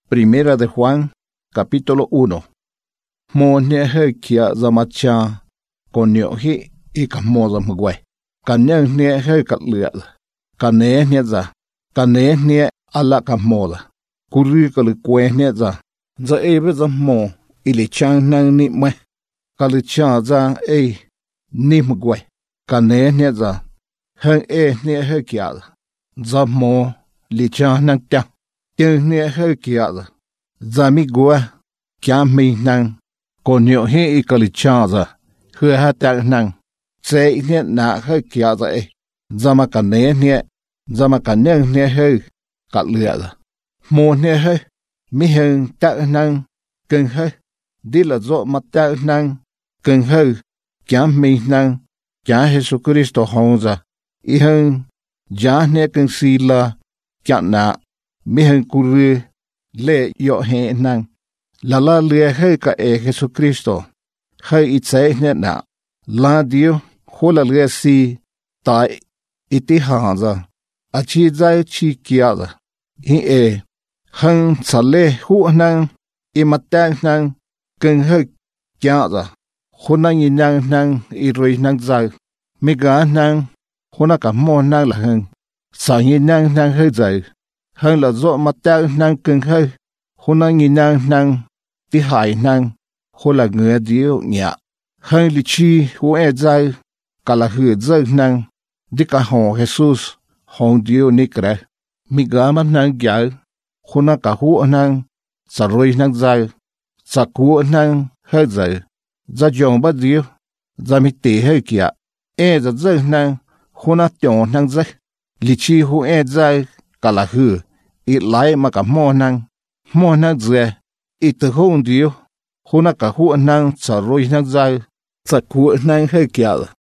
Primera de Juan, capítulo 1. Mo ne he kia zamacha konyo hi ikamoza mgwe. Kanyang ne he katlia. Kane ne za. Kane ne ala kamoza. Kuri kalikwe ne za. Za ebe za mo ili chang nang ni mwe. Kalicha za ni mgwe. Kane ne za. Heng ne he kia. Za mo li chang nang ta. Tiếng ne he kia. Za mi gua. Kia mi nang. Konyo hi ikalicha za. Hư ha tak nang. Tse ne na he kia za Zama kane ne. Zama kane ne he. Katlia za. Mo ne he. Mi heng tak nang. Keng he. Di la zo ma tak nang. Keng he. Kia mi nang. Kia Jesu Christo hong za. I heng. Ja ne keng si la. Kia na. Mi heng kuru. Le yo he nang. La le he ka Jesu Christo. He itse ne na. La dio. Hola le si. Ta iti haza. Achi zai chi kia za. I heng tsale hu nang. I matang nang. Keng he kia za. Huna yi nang i rui nang zai. Mi ga nang. Huna ka mo nang la heng. Sa yi nang he zai. Heng la zo matang nang keng he. Huna yi nang. Ti hai nang. Hola ngừa diyo nhạ. Heng li chi hu zai. Ka la hu zai nang. Di ka hong Jesus. Hong diyo nikre. Mi ga ma nang gyal. Huna ka hu nang. Sa rui nang zai. Sa ku nang he zai. Za jong ba diyo. Za mi te he kia. Za zai nang. Huna tiong nang zai. Li chi hu zai. Ka la hu. I lai ma ka mo nang. Mo nang zai. I te hong diyo. Huna ka hu nang. Sa rui nang zai. Sa ku nang he kia.